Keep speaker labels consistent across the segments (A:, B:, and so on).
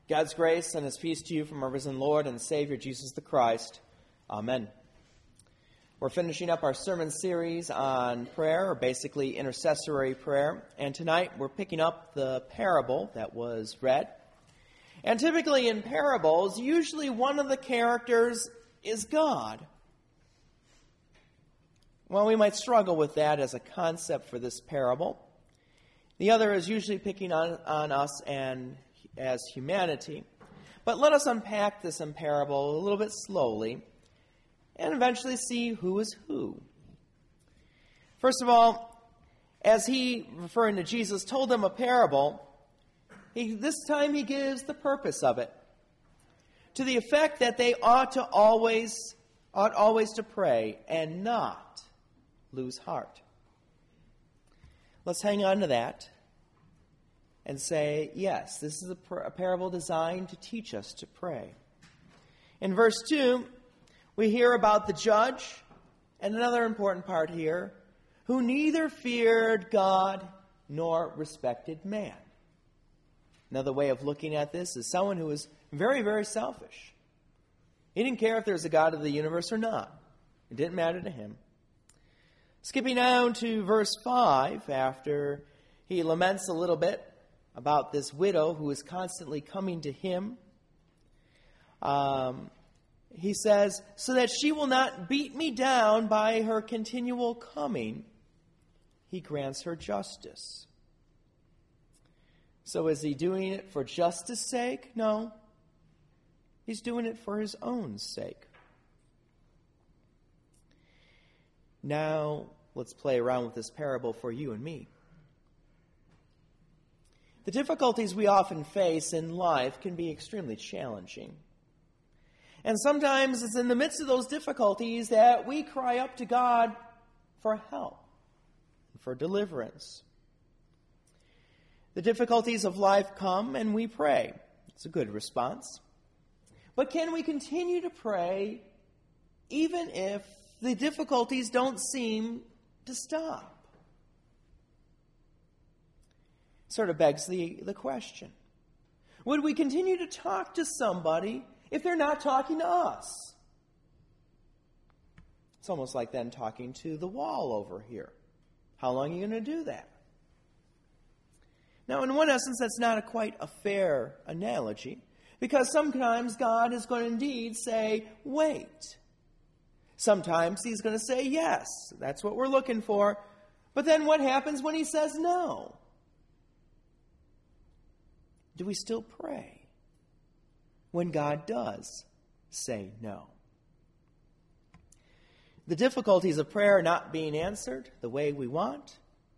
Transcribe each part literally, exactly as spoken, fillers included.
A: God's grace and His peace to you from our risen Lord and Savior, Jesus the Christ. Amen. We're finishing up our sermon series on prayer, or basically intercessory prayer. And tonight we're picking up the parable that was read. And typically in parables, usually one of the characters is God. Well, we might struggle with that as a concept for this parable. The other is usually picking on, on us and as humanity. But let us unpack this in parable a little bit slowly and eventually see who is who. First of all, as he, referring to Jesus, told them a parable, he, this time he gives the purpose of it, to the effect that they ought to always, ought always to pray and not lose heart. Let's hang on to that and say, yes, this is a, par- a parable designed to teach us to pray. In verse two, we hear about the judge, and another important part here, who neither feared God nor respected man. Another way of looking at this is someone who was very, very selfish. He didn't care if there was a God of the universe or not. It didn't matter to him. Skipping down to verse five, after he laments a little bit about this widow who is constantly coming to him, um, he says, so that she will not beat me down by her continual coming, he grants her justice. So is he doing it for justice' sake? No. He's doing it for his own sake. Now, let's play around with this parable for you and me. The difficulties we often face in life can be extremely challenging. And sometimes it's in the midst of those difficulties that we cry up to God for help, for deliverance. The difficulties of life come and we pray. It's a good response. But can we continue to pray even if the difficulties don't seem to stop? Sort of begs the, the question. Would we continue to talk to somebody if they're not talking to us? It's almost like then talking to the wall over here. How long are you going to do that? Now, in one essence, that's not a quite a fair analogy, because sometimes God is going to indeed say, wait. Sometimes he's going to say, yes, that's what we're looking for. But then what happens when he says no? Do we still pray when God does say no? The difficulties of prayer not being answered the way we want,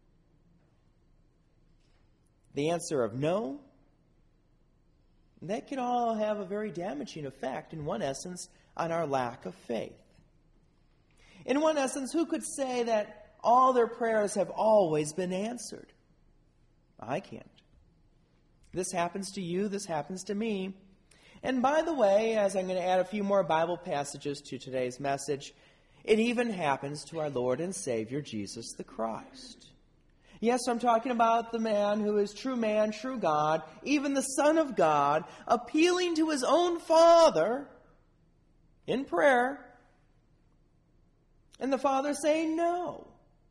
A: the answer of no, that can all have a very damaging effect, in one essence, on our lack of faith. In one essence, who could say that all their prayers have always been answered? I can't. This happens to you, this happens to me. And by the way, as I'm going to add a few more Bible passages to today's message, it even happens to our Lord and Savior, Jesus the Christ. Yes, I'm talking about the man who is true man, true God, even the Son of God, appealing to his own Father in prayer, and the Father saying no.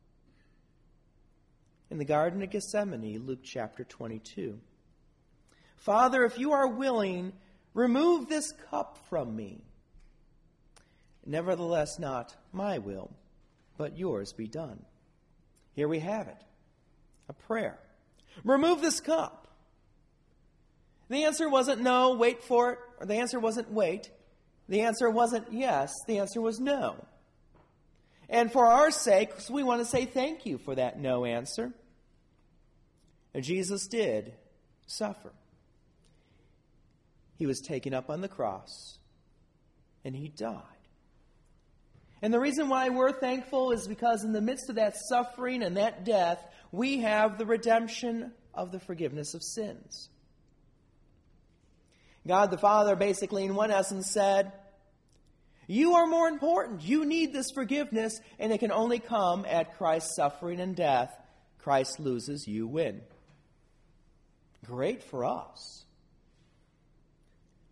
A: In the Garden of Gethsemane, Luke chapter twenty-two. Father, if you are willing, remove this cup from me. Nevertheless, not my will, but yours be done. Here we have it. A prayer. Remove this cup. The answer wasn't no, wait for it. Or the answer wasn't wait. The answer wasn't yes. The answer was no. And for our sake, we want to say thank you for that no answer. And Jesus did suffer. He was taken up on the cross, and he died. And the reason why we're thankful is because in the midst of that suffering and that death, we have the redemption of the forgiveness of sins. God the Father basically in one essence said, you are more important. You need this forgiveness, and it can only come at Christ's suffering and death. Christ loses, you win. Great for us.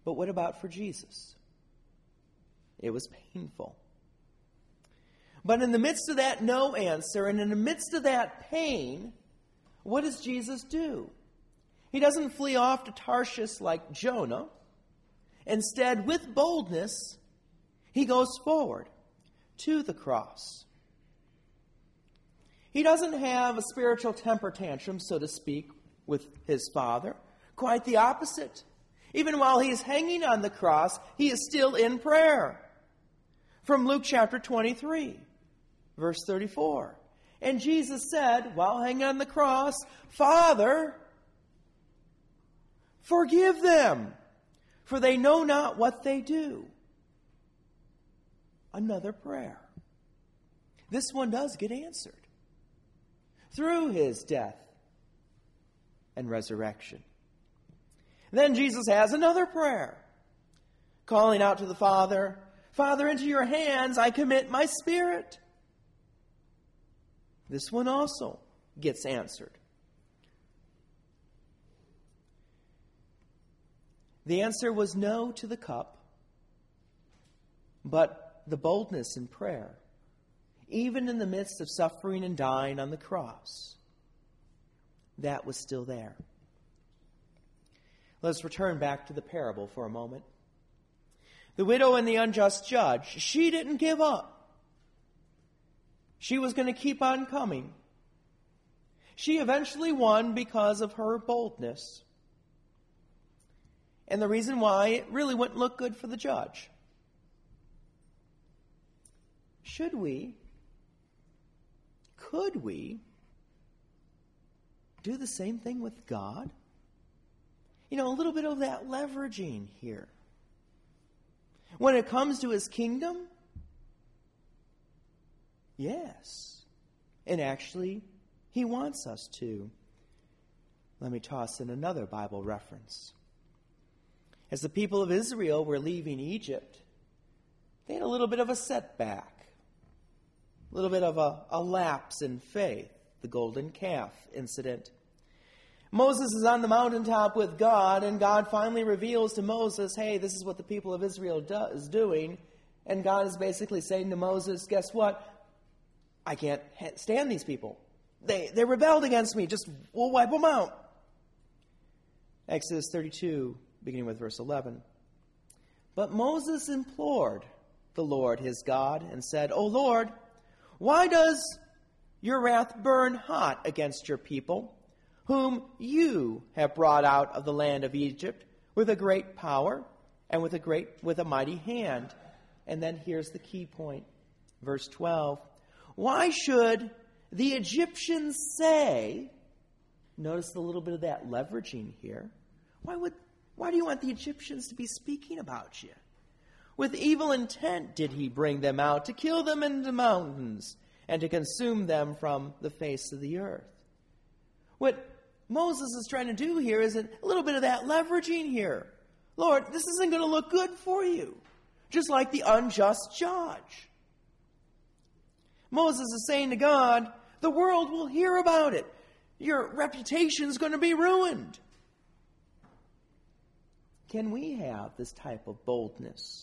A: But what about for Jesus? It was painful. But in the midst of that no answer, and in the midst of that pain, what does Jesus do? He doesn't flee off to Tarshish like Jonah. Instead, with boldness, he goes forward to the cross. He doesn't have a spiritual temper tantrum, so to speak, with his Father. Quite the opposite. Even while he is hanging on the cross, he is still in prayer. From Luke chapter twenty-three, verse thirty-four. And Jesus said, while hanging on the cross, Father, forgive them, for they know not what they do. Another prayer. This one does get answered through his death and resurrection. Then Jesus has another prayer, calling out to the Father, Father, into your hands I commit my spirit. This one also gets answered. The answer was no to the cup, but the boldness in prayer, even in the midst of suffering and dying on the cross, that was still there. Let's return back to the parable for a moment. The widow and the unjust judge, she didn't give up. She was going to keep on coming. She eventually won because of her boldness. And the reason why, it really wouldn't look good for the judge. Should we, could we, do the same thing with God? You know, a little bit of that leveraging here. When it comes to his kingdom, yes. And actually, he wants us to. Let me toss in another Bible reference. As the people of Israel were leaving Egypt, they had a little bit of a setback, a little bit of a, a lapse in faith, the golden calf incident. Moses is on the mountaintop with God, and God finally reveals to Moses, hey, this is what the people of Israel do, is doing. And God is basically saying to Moses, guess what? I can't stand these people. They, they rebelled against me. Just, we'll wipe them out. Exodus thirty-two, beginning with verse eleven. But Moses implored the Lord his God and said, O Lord, why does your wrath burn hot against your people, whom you have brought out of the land of Egypt with a great power and with a great with a mighty hand? And then here's the key point, verse twelve. Why should the Egyptians say, notice a little bit of that leveraging here. Why would why do you want the Egyptians to be speaking about you? With evil intent did he bring them out to kill them in the mountains and to consume them from the face of the earth. What Moses is trying to do here is a little bit of that leveraging here. Lord, this isn't going to look good for you. Just like the unjust judge. Moses is saying to God, the world will hear about it. Your reputation is going to be ruined. Can we have this type of boldness?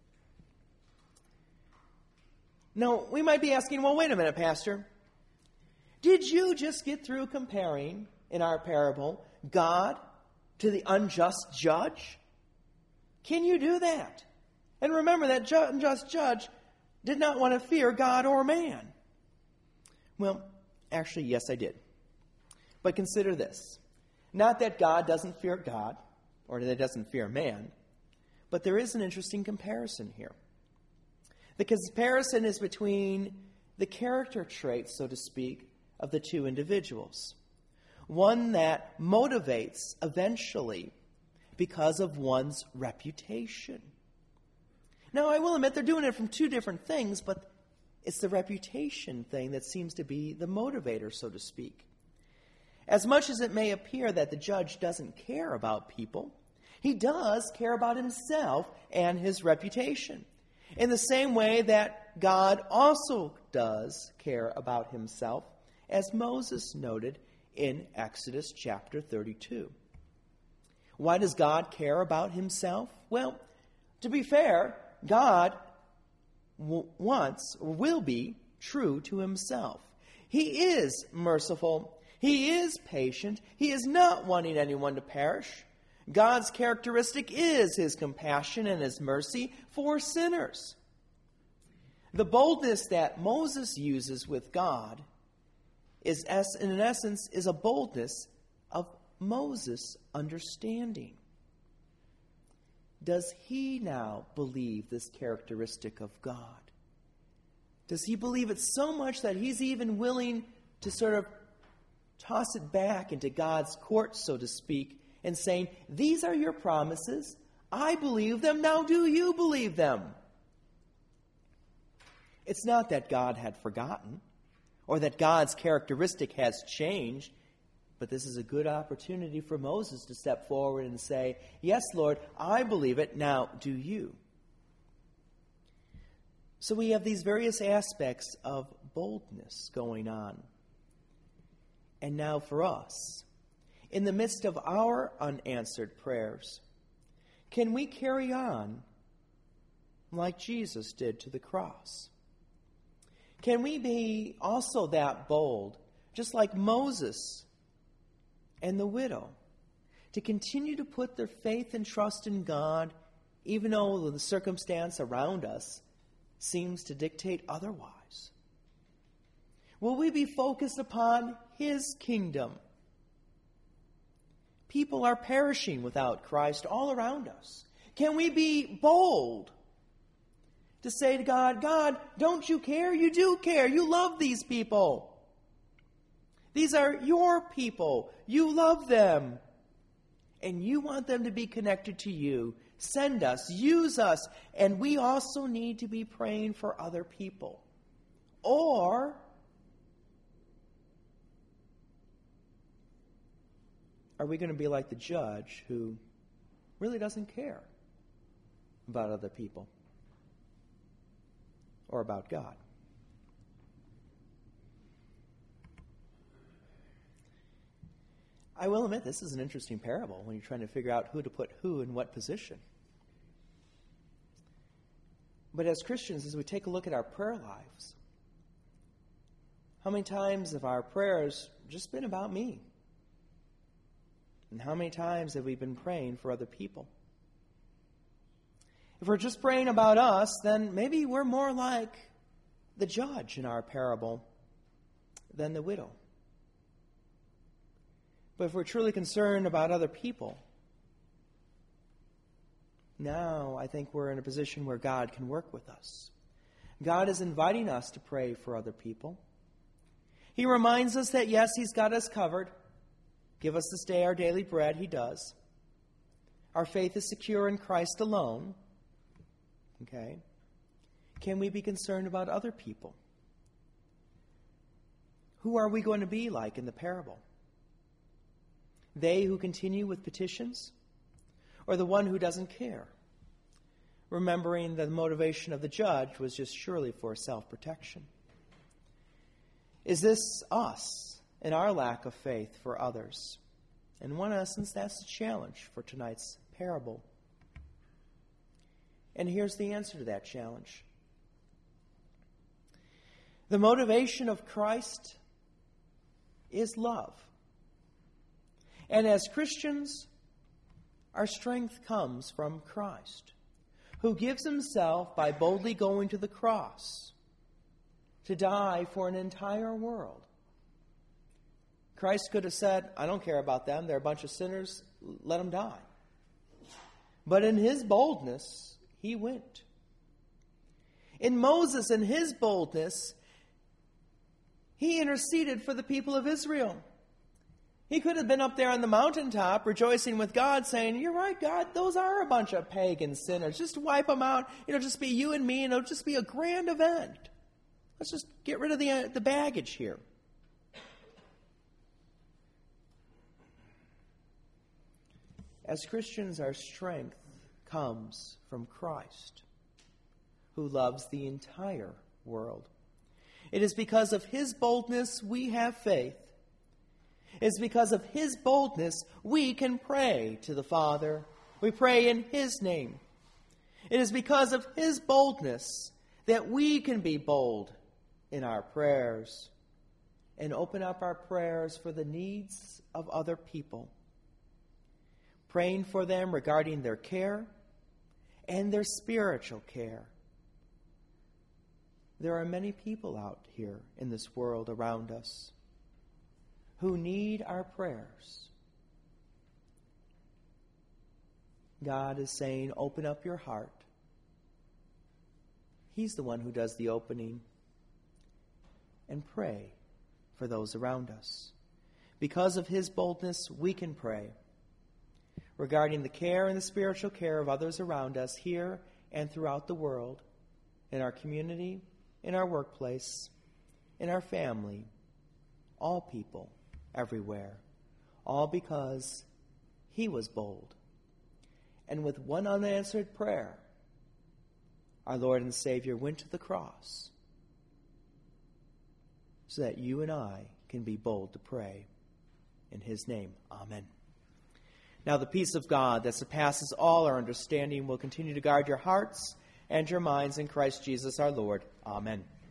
A: Now, we might be asking, well, wait a minute, Pastor. Did you just get through comparing, in our parable, God to the unjust judge? Can you do that? And remember, that ju- unjust judge did not want to fear God or man. Well, actually, yes, I did. But consider this. Not that God doesn't fear God, or that he doesn't fear man, but there is an interesting comparison here. The comparison is between the character traits, so to speak, of the two individuals. One that motivates eventually because of one's reputation. Now, I will admit they're doing it from two different things, but it's the reputation thing that seems to be the motivator, so to speak. As much as it may appear that the judge doesn't care about people, he does care about himself and his reputation. In the same way that God also does care about himself, as Moses noted in Exodus chapter thirty-two. Why does God care about himself? Well, to be fair, God w- wants, or will be, true to himself. He is merciful. He is patient. He is not wanting anyone to perish. God's characteristic is his compassion and his mercy for sinners. The boldness that Moses uses with God is, in essence, is a boldness of Moses' understanding. Does he now believe this characteristic of God? Does he believe it so much that he's even willing to sort of toss it back into God's court, so to speak, and saying, these are your promises. I believe them. Now do you believe them? It's not that God had forgotten or that God's characteristic has changed, but this is a good opportunity for Moses to step forward and say, yes, Lord, I believe it. Now do you? So we have these various aspects of boldness going on. And now for us, in the midst of our unanswered prayers, can we carry on like Jesus did to the cross? Can we be also that bold, just like Moses and the widow, to continue to put their faith and trust in God, even though the circumstance around us seems to dictate otherwise? Will we be focused upon his kingdom? People are perishing without Christ all around us. Can we be bold to say to God, God, don't you care? You do care. You love these people. These are your people. You love them. And you want them to be connected to you. Send us, use us. And we also need to be praying for other people. Or are we going to be like the judge who really doesn't care about other people or about God? I will admit this is an interesting parable when you're trying to figure out who to put who in what position. But as Christians, as we take a look at our prayer lives, how many times have our prayers just been about me? And how many times have we been praying for other people? If we're just praying about us, then maybe we're more like the judge in our parable than the widow. But if we're truly concerned about other people, now I think we're in a position where God can work with us. God is inviting us to pray for other people. He reminds us that, yes, he's got us covered. Give us this day our daily bread. He does. Our faith is secure in Christ alone. Okay? Can we be concerned about other people? Who are we going to be like in the parable? They who continue with petitions, or the one who doesn't care? Remembering that the motivation of the judge was just surely for self-protection. Is this us and our lack of faith for others? In one essence, that's the challenge for tonight's parable. And here's the answer to that challenge. The motivation of Christ is love. And as Christians, our strength comes from Christ, who gives himself by boldly going to the cross to die for an entire world. Christ could have said, I don't care about them. They're a bunch of sinners. Let them die. But in his boldness, he went. In Moses, in his boldness, he interceded for the people of Israel. He could have been up there on the mountaintop rejoicing with God, saying, you're right, God, those are a bunch of pagan sinners. Just wipe them out. It'll just be you and me, and it'll just be a grand event. Let's just get rid of the, uh, the baggage here. As Christians, our strength comes from Christ, who loves the entire world. It is because of his boldness we have faith. It is because of his boldness we can pray to the Father. We pray in his name. It is because of his boldness that we can be bold in our prayers and open up our prayers for the needs of other people, praying for them regarding their care and their spiritual care. There are many people out here in this world around us who need our prayers. God is saying, open up your heart. He's the one who does the opening. And pray for those around us. Because of his boldness, we can pray regarding the care and the spiritual care of others around us here and throughout the world, in our community, in our workplace, in our family, all people, everywhere, all because he was bold. And with one unanswered prayer, our Lord and Savior went to the cross so that you and I can be bold to pray. In his name, amen. Now the peace of God that surpasses all our understanding will continue to guard your hearts and your minds in Christ Jesus our Lord. Amen.